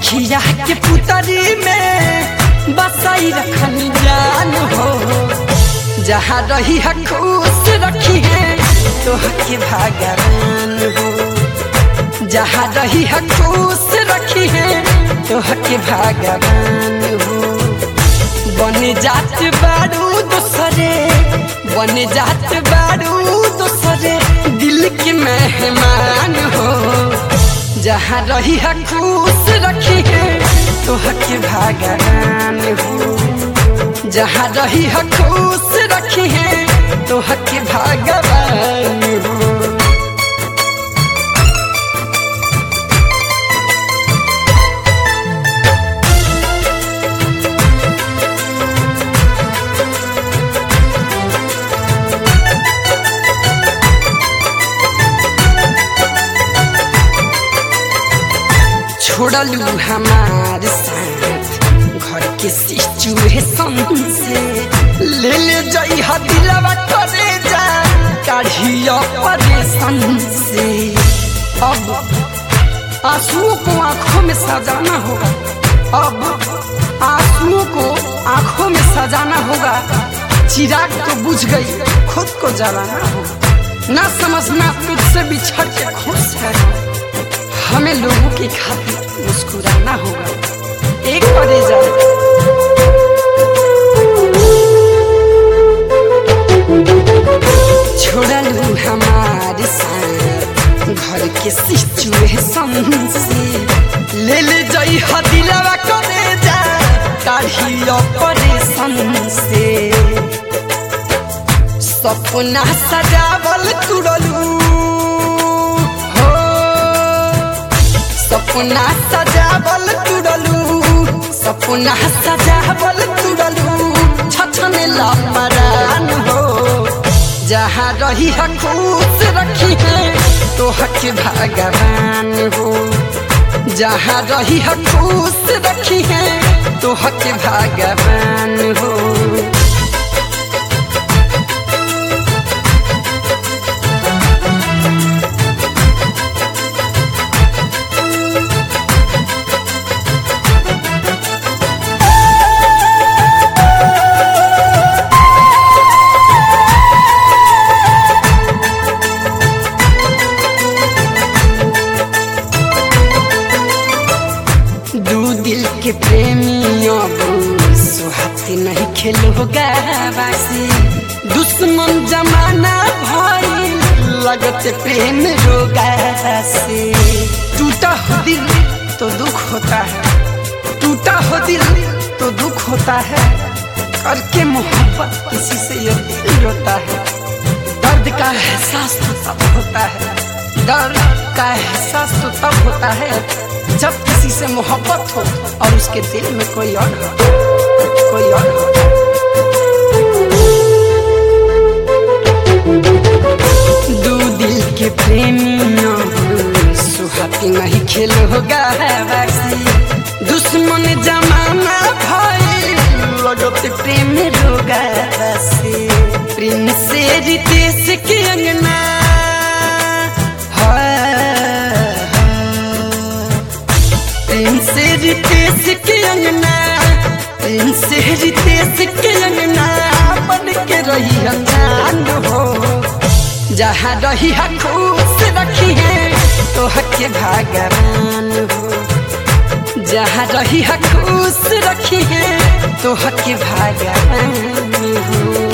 अखिया के पुतरी में बसाई रखन जान हो। जहाँ रही है खुश रखी है तो के भगवान हो। जहाँ रही है खुश रखी है तो के भगवान हो। बन जात बारू दूसरे, बन जात बारू दूसरे दिल के मेहमान हो। जहाँ रही है खुश रखी है तो के भगवान हो। जहाँ रही है खुश रखी है तो के भगवान हो। छोड़लू हमारे साथ घर के सिचुएशन से, ले ले जाई दिलवा करे जा काढ़िया परेशान से। अब आंसुओं को आंखों में सजाना होगा, अब आंसुओं को आंखों में सजाना होगा। चिराग तो बुझ गई, खुद को जलाना होगा। ना समझना तुझसे बिछड़ के खुश है, हमें लोगों की खातिर मुस्कुराना होगा। एक परे जा छोड़लू हमारे साथ घर के सिचुएशन से, ले ले जाई दिलवा करे जा काढ़िया परेशान से। सपना सजावल तुड़लू, सपना सजावल तुड़लू, सपना सजावल तुड़लू छछन लापरान हो। जहाँ रही है खुश रखी है तो के भगवान हो। जहाँ रही है खुश रखी है तो के भगवान हो। दिल के प्रेमियों सुहाती नहीं खेलोगा बासी। दुश्मन जमाना भाई लगते प्रेम रोगा से। टूटा हो दिल तो दुख होता है, टूटा हो दिल तो दुख होता है। करके मोहब्बत किसी से ये दिल रोता है। दर्द का एहसास तो तब होता है, दर्द का एहसास तो तब होता है जब किसी से मोहब्बत हो और उसके दिल में कोई और हो, कोई और हो। दो दिल के प्रेमियों सुहाती नहीं खेलोगा बासी। दुश्मन जमाना भाई लगते प्रेम रोगा से। प्रेम से रितेश के अंगना से रितेश के अंगना, से रितेश के अंगना बन के रही अनजान हो। जहाँ रही है खुश रखी है तो के भगवान हो। जहाँ रही है खुश रखी है तो के भगवान हो।